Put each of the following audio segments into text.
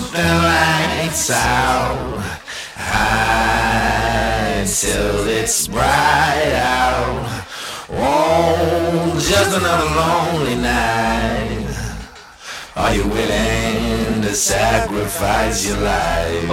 the lights out high till it's bright out. Oh, just another lonely night. Are you willing to sacrifice your life?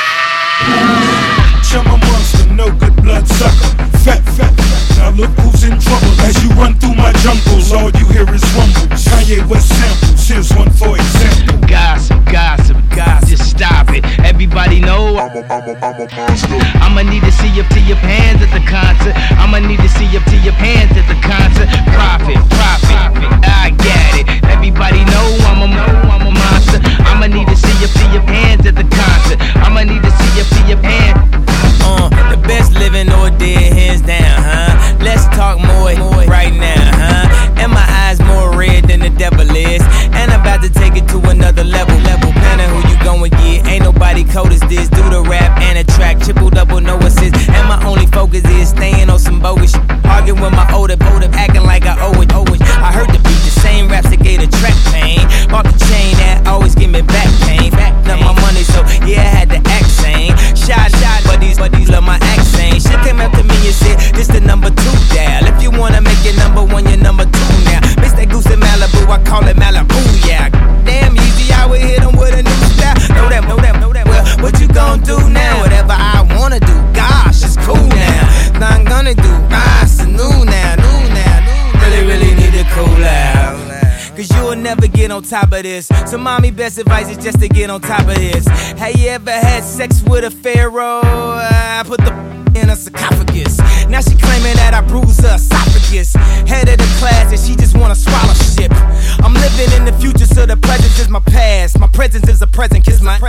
Chum a monster, no good blood sucker. Fat, fat, fat. Now look who's in trouble. As you run through my jungles, all you hear is rumbles. Kanye West samples, here's one for example. Gossip, gossip, gossip. Just stop it. Everybody know I'm a monster. I'ma need to see up to your pants at the concert. I'ma need to see up to your pants at the concert. Profit, profit. I get it. Everybody know I'm a monster. I'ma need to see up to your pants at the concert. I'ma need to see up to your pants. The best living or dead, hands down, huh? Let's talk more right now, huh? And my eyes more red than the devil is. And I'm about to take it to another level. Planning who you gon' get. Ain't nobody cold as this. Do the rap and the track, triple double, no assist. And my only focus is staying on some bogus shit. Arguing with my older, acting like I owe it. I heard the beat, the same raps that gave the track pain. Bought the chain that always give me back pain. Backed up my money, so yeah, I had to act sane. Shot, but these love my accent. She came up to me and said, this the number 2 dial. If you wanna make it number 1, you're number 2 now. Miss that goose in Malibu, I call it Malibu, yeah. Damn easy, I would hit 'em with a new style. Know that. Well, what you gon' do now? Whatever I wanna do, gosh, it's cool now. Now I'm gonna do, it's new now. Really need to cool out. Cause you'll never get on top of this. So mommy, best advice is just to get on top of this. Have you ever had sex with a pharaoh? I put the in a sarcophagus. Now she claiming that I bruised her esophagus. Head of the class and she just wanna swallow shit. I'm living in the future, so the present is my past. My presence is a present, kiss my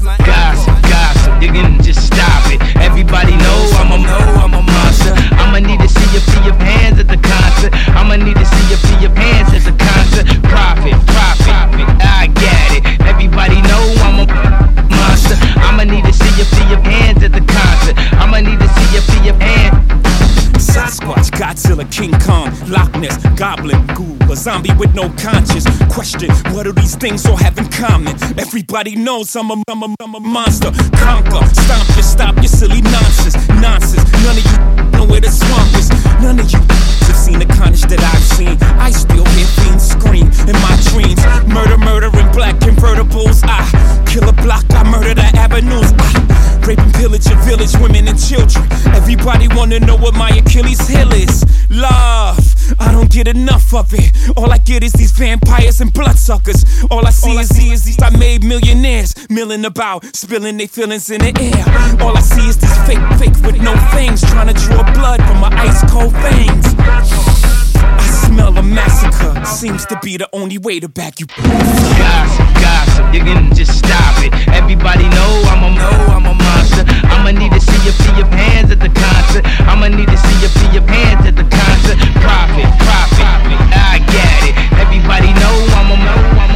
gossip, you can just stop it. Everybody know I'm a monster. I'ma need to see up to your pants at the concert. I'ma need to see up to your pants at the concert. Profit, I get it. Everybody know I'm a monster. I'ma need to see up to your pants at the concert. I'ma need to see up to your pants. Sasquatch, Godzilla, King Kong, Loch Ness, Goblin, Ghoul, a zombie with no conscience. Question, what do these things all have in common? Everybody knows I'm a monster. Conquer, stop your silly nonsense. None of you know where the swamp is. None of you have seen the carnage that I've seen. I still hear fiends scream in my dreams. Murder in black convertibles. I kill a block, I murder the avenues. Rape and pillage your village, women and children. Everybody wanna know what my Achilles heel is. Love, I don't get enough of it. All I get is these vampires and bloodsuckers. All I see is these I made millionaires milling about, spilling their feelings in the air. All I see is these fake with no fangs, trying to draw blood from my ice cold veins. I smell a massacre, seems to be the only way to back you. Gossip, you can just stop it. Everybody know I'm a monster. I'ma need to see up to your pants at the concert. I'ma need to see up to your pants at the concert. Profit, I get it. Everybody know I'm a